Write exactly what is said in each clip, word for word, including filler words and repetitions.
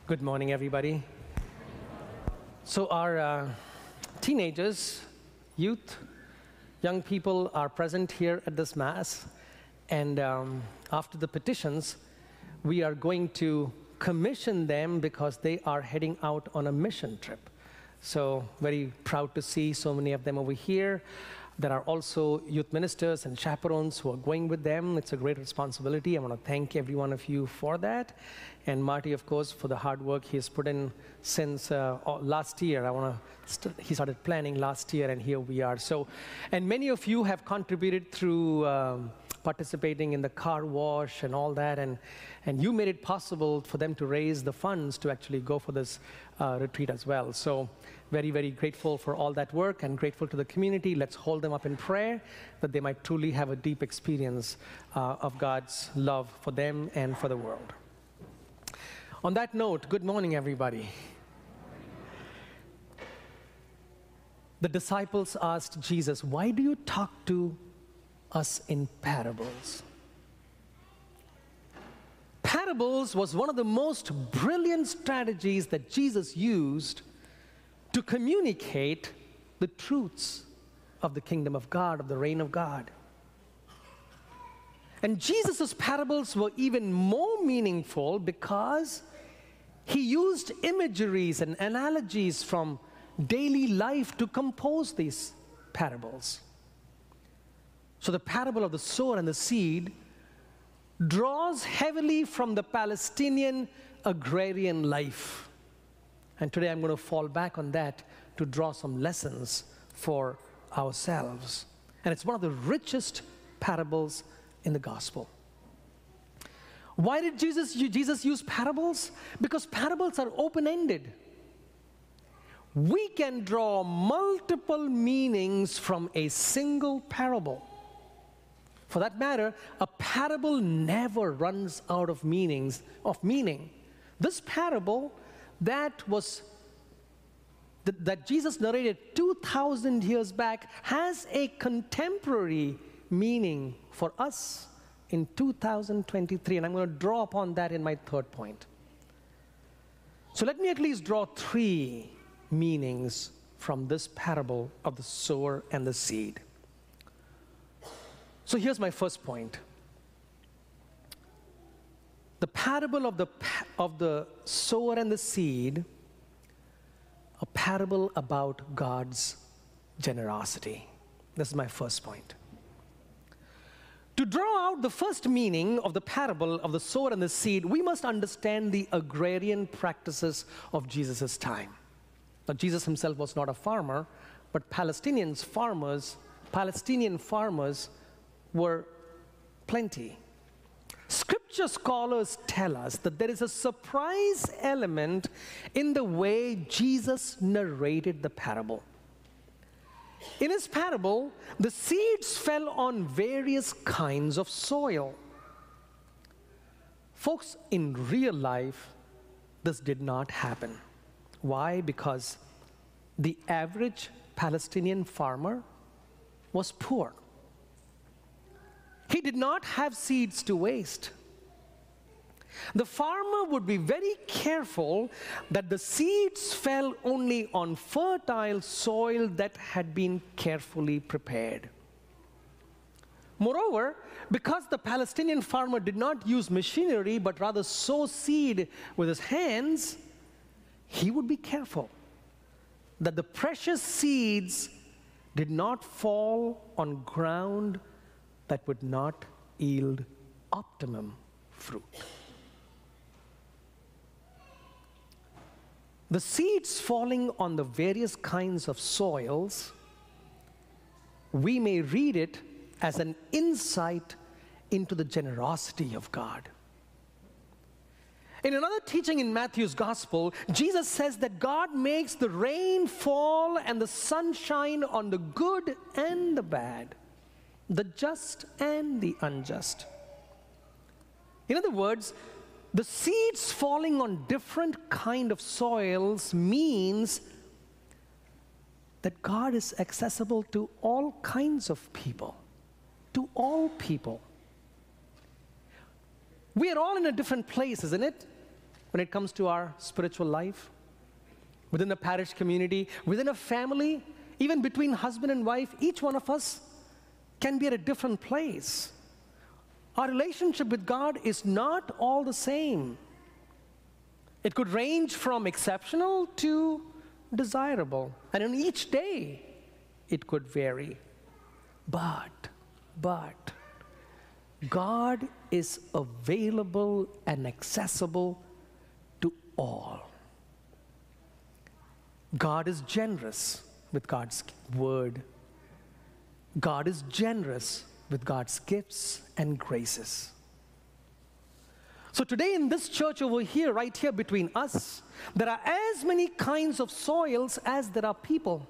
Good morning, everybody. So our uh, teenagers, youth, young people are present here at this Mass, and um, after the petitions, we are going to commission them because they are heading out on a mission trip. So very proud to see so many of them over here. There are also youth ministers and chaperones who are going with them. It's a great responsibility. I want to thank every one of you for that. And Marty, of course, for the hard work he's put in since uh, last year. I want to st- he started planning last year, and here we are. So, and many of you have contributed through um, participating in the car wash and all that, and, and you made it possible for them to raise the funds to actually go for this uh, retreat as well. So very, very grateful for all that work and grateful to the community. Let's hold them up in prayer that they might truly have a deep experience uh, of God's love for them and for the world. On that note, good morning, everybody. The disciples asked Jesus, "Why do you talk to us in parables?" Parables was one of the most brilliant strategies that Jesus used to communicate the truths of the kingdom of God, of the reign of God. And Jesus' parables were even more meaningful because he used imageries and analogies from daily life to compose these parables. So the parable of the sower and the seed draws heavily from the Palestinian agrarian life. And today I'm going to fall back on that to draw some lessons for ourselves. And it's one of the richest parables in the gospel. Why did Jesus, Jesus use parables? Because parables are open-ended. We can draw multiple meanings from a single parable. For that matter, a parable never runs out of meanings, of meaning. This parable that was that, that Jesus narrated two thousand years back has a contemporary meaning for us in two thousand twenty-three, and I'm going to draw upon that in my third point. So let me at least draw three meanings from this parable of the sower and the seed. So here's my first point. The parable of the, of the sower and the seed, a parable about God's generosity. This is my first point. To draw out the first meaning of the parable of the sower and the seed, we must understand the agrarian practices of Jesus' time. Now, Jesus himself was not a farmer, but Palestinians farmers, Palestinian farmers were plenty. Scripture scholars tell us that there is a surprise element in the way Jesus narrated the parable. In his parable, the seeds fell on various kinds of soil. Folks, in real life, this did not happen. Why? Because the average Palestinian farmer was poor. He did not have seeds to waste. The farmer would be very careful that the seeds fell only on fertile soil that had been carefully prepared. Moreover, because the Palestinian farmer did not use machinery but rather sow seed with his hands, he would be careful that the precious seeds did not fall on ground that would not yield optimum fruit. The seeds falling on the various kinds of soils, we may read it as an insight into the generosity of God. In another teaching in Matthew's Gospel, Jesus says that God makes the rain fall and the sunshine on the good and the bad, the just and the unjust. In other words, the seeds falling on different kind of soils means that God is accessible to all kinds of people, to all people. We are all in a different place, isn't it? when it comes to our spiritual life, within the parish community, within a family, even between husband and wife. Each one of us can be at a different place. Our relationship with God is not all the same. It could range from exceptional to desirable, and in each day it could vary. But, but, God is available and accessible to all. God is generous with God's word. God is generous with God's gifts and graces. So today in this church over here, right here between us, there are as many kinds of soils as there are people.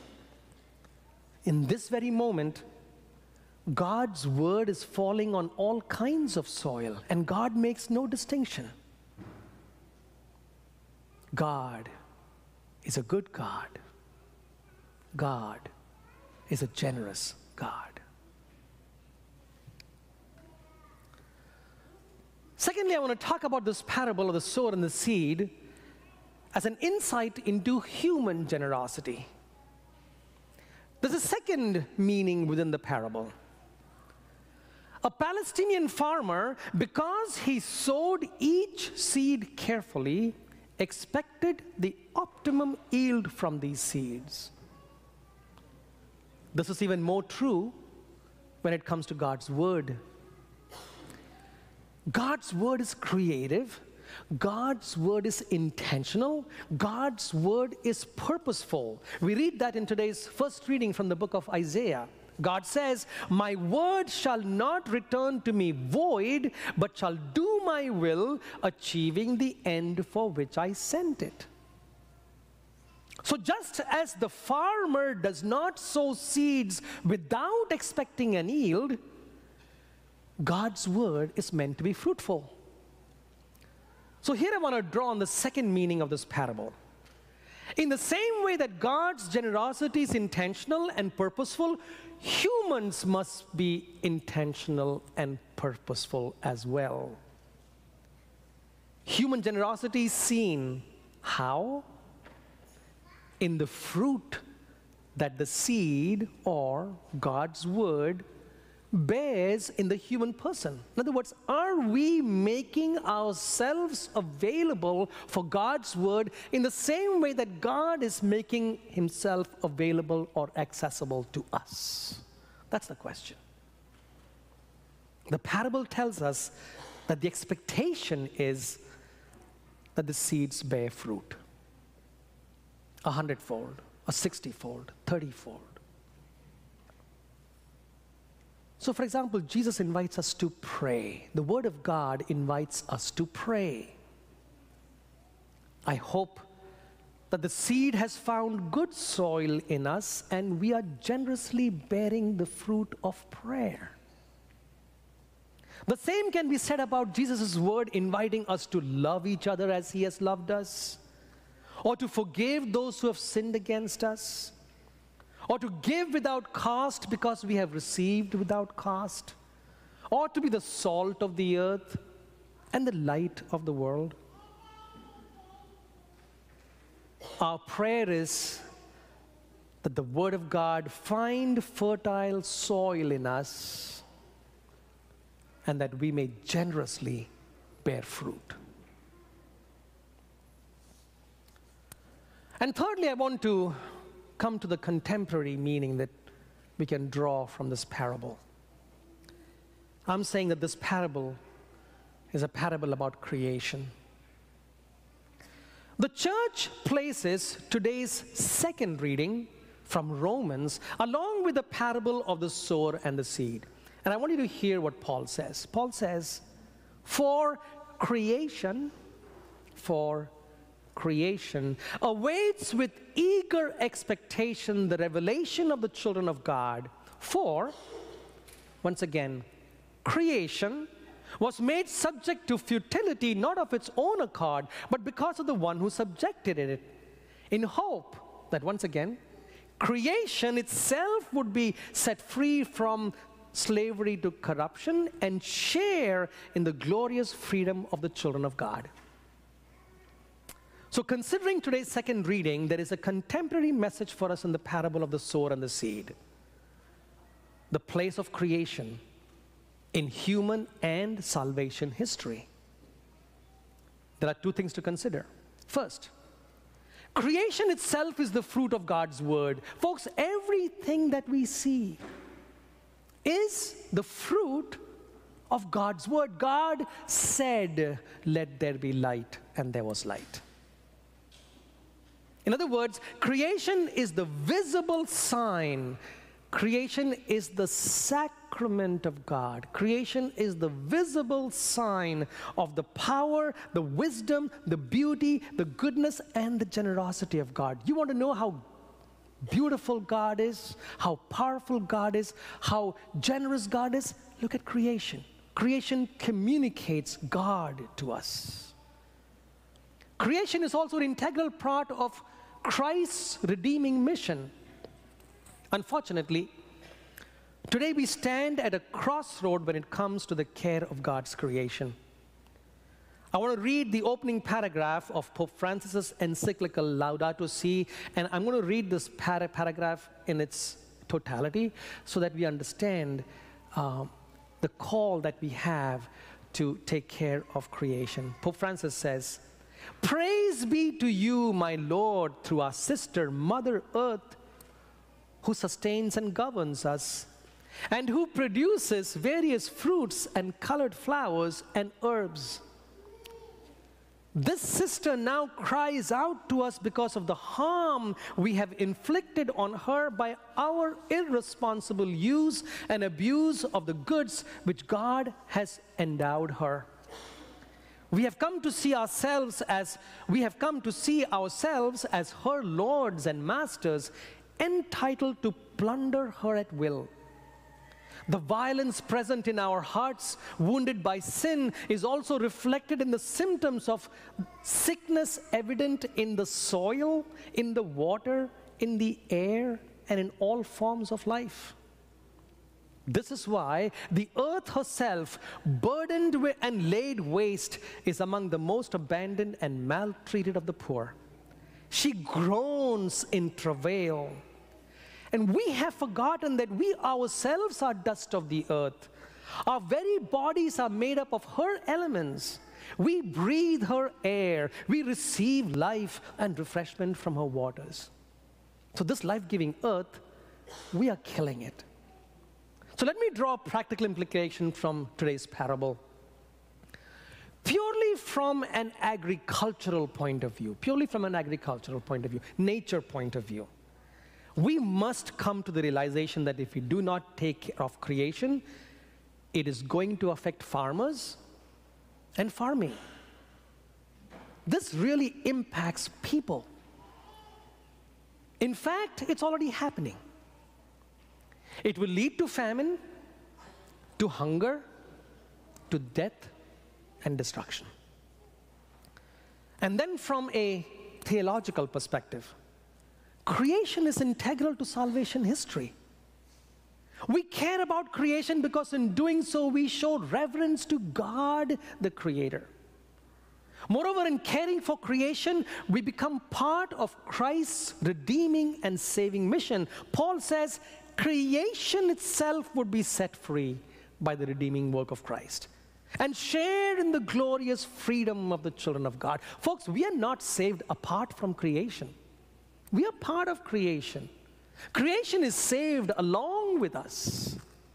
In this very moment, God's word is falling on all kinds of soil, and God makes no distinction. God is a good God. God is a generous God. Secondly, I want to talk about this parable of the sower and the seed as an insight into human generosity. There's a second meaning within the parable. A Palestinian farmer, because he sowed each seed carefully, expected the optimum yield from these seeds. This is even more true when it comes to God's word. God's word is creative. God's word is intentional. God's word is purposeful. We read that in today's first reading from the book of Isaiah. God says, "My word shall not return to me void, but shall do my will, achieving the end for which I sent it." So just as the farmer does not sow seeds without expecting an yield, God's word is meant to be fruitful. So here I want to draw on the second meaning of this parable. In the same way that God's generosity is intentional and purposeful, humans must be intentional and purposeful as well. Human generosity is seen how? In the fruit that the seed or God's word bears in the human person. In other words, are we making ourselves available for God's word in the same way that God is making himself available or accessible to us? That's the question. The parable tells us that the expectation is that the seeds bear fruit. A hundredfold, a sixtyfold, thirtyfold. So, for example, Jesus invites us to pray. The Word of God invites us to pray. I hope that the seed has found good soil in us and we are generously bearing the fruit of prayer. The same can be said about Jesus' word inviting us to love each other as he has loved us, or to forgive those who have sinned against us, or to give without cost because we have received without cost, or to be the salt of the earth and the light of the world. Our prayer is that the Word of God find fertile soil in us and that we may generously bear fruit. And thirdly, I want to come to the contemporary meaning that we can draw from this parable. I'm saying that this parable is a parable about creation. The church places today's second reading from Romans along with the parable of the sower and the seed. And I want you to hear what Paul says. Paul says, for creation, for creation awaits with eager expectation the revelation of the children of God. For, once again, creation was made subject to futility, not of its own accord, but because of the one who subjected it, in hope that, once again, creation itself would be set free from slavery to corruption and share in the glorious freedom of the children of God. So considering today's second reading, there is a contemporary message for us in the parable of the sower and the seed. The place of creation in human and salvation history. There are two things to consider. First, creation itself is the fruit of God's word. Folks, everything that we see is the fruit of God's word. God said, "Let there be light," and there was light. In other words, creation is the visible sign. Creation is the sacrament of God. Creation is the visible sign of the power, the wisdom, the beauty, the goodness, and the generosity of God. You want to know how beautiful God is, how powerful God is, how generous God is? Look at creation. Creation communicates God to us. Creation is also an integral part of Christ's redeeming mission. Unfortunately, today we stand at a crossroad when it comes to the care of God's creation. I want to read the opening paragraph of Pope Francis's encyclical Laudato Si, and I'm going to read this para paragraph in its totality so that we understand uh, the call that we have to take care of creation. Pope Francis says, "Praise be to you, my Lord, through our sister, Mother Earth, who sustains and governs us, and who produces various fruits and colored flowers and herbs. This sister now cries out to us because of the harm we have inflicted on her by our irresponsible use and abuse of the goods which God has endowed her. We have come to see ourselves as we have come to see ourselves as her lords and masters, entitled to plunder her at will. The violence present in our hearts, wounded by sin, is also reflected in the symptoms of sickness evident in the soil, in the water, in the air, and in all forms of life. This is why the earth herself, burdened and laid waste, is among the most abandoned and maltreated of the poor. She groans in travail. And we have forgotten that we ourselves are dust of the earth. Our very bodies are made up of her elements. We breathe her air. We receive life and refreshment from her waters. So this life-giving earth, we are killing it. So let me draw a practical implication from today's parable. Purely from an agricultural point of view, purely from an agricultural point of view, nature point of view, we must come to the realization that if we do not take care of creation, it is going to affect farmers and farming. This really impacts people. In fact, it's already happening. It will lead to famine, to hunger, to death, and destruction. And then from a theological perspective, creation is integral to salvation history. We care about creation because in doing so, we show reverence to God, the Creator. Moreover, in caring for creation, we become part of Christ's redeeming and saving mission. Paul says, creation itself would be set free by the redeeming work of Christ and share in the glorious freedom of the children of God. Folks, we are not saved apart from creation. We are part of creation. Creation is saved along with us.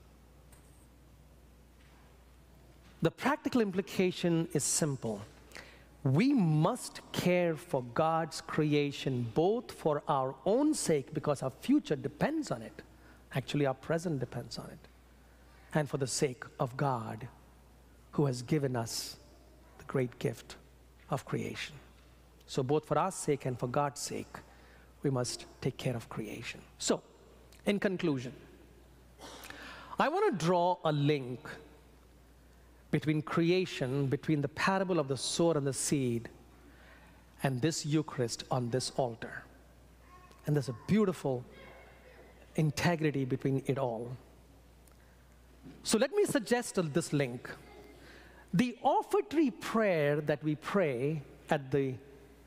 The practical implication is simple. We must care for God's creation, both for our own sake, because our future depends on it. Actually, our present depends on it. And for the sake of God, who has given us the great gift of creation. So both for our sake and for God's sake, we must take care of creation. So, in conclusion, I want to draw a link between creation, between the parable of the sower and the seed, and this Eucharist on this altar. And there's a beautiful integrity between it all. So let me suggest this link. The offertory prayer that we pray at the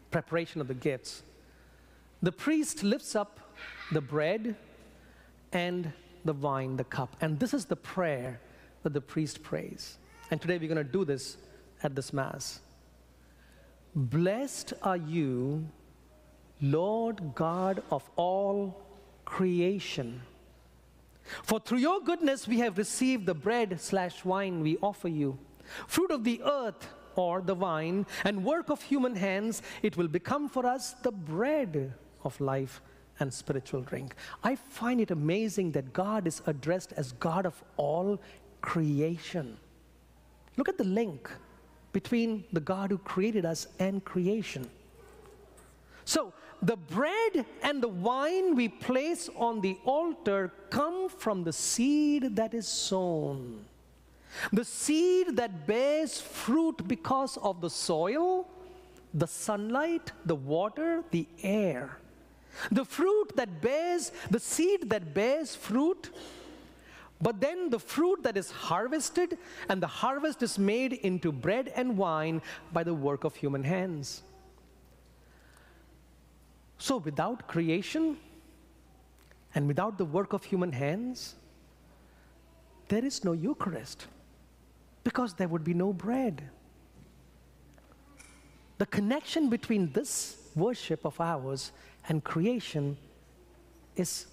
preparation of the gifts, the priest lifts up the bread and the wine, the cup. And this is the prayer that the priest prays. And today we're going to do this at this Mass. Blessed are you, Lord God of all creation. For through your goodness we have received the bread slash wine we offer you. Fruit of the earth, or the vine, and work of human hands, it will become for us the bread of life and spiritual drink. I find it amazing that God is addressed as God of all creation. Look at the link between the God who created us and creation. So, the bread and the wine we place on the altar come from the seed that is sown. The seed that bears fruit because of the soil, the sunlight, the water, the air. The fruit that bears, the seed that bears fruit, but then the fruit that is harvested, and the harvest is made into bread and wine by the work of human hands. So without creation and without the work of human hands, there is no Eucharist, because there would be no bread. The connection between this worship of ours and creation is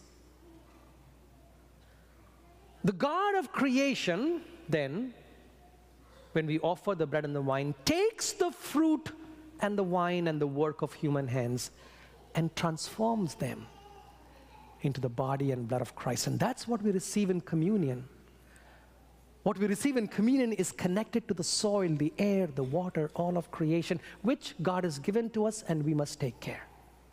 the God of creation. Then, when we offer the bread and the wine, takes the fruit and the wine and the work of human hands and transforms them into the body and blood of Christ. And that's what we receive in communion. What we receive in communion is connected to the soil, the air, the water, all of creation, which God has given to us, and we must take care.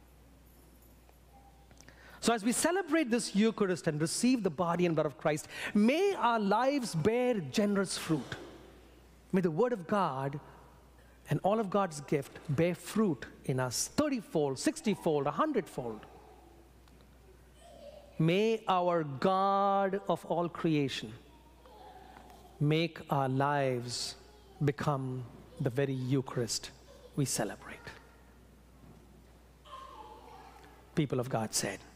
So as we celebrate this Eucharist and receive the body and blood of Christ, may our lives bear generous fruit. May the Word of God and all of God's gift bear fruit in us, thirty-fold, sixty-fold, a hundred-fold. May our God of all creation make our lives become the very Eucharist we celebrate. People of God said,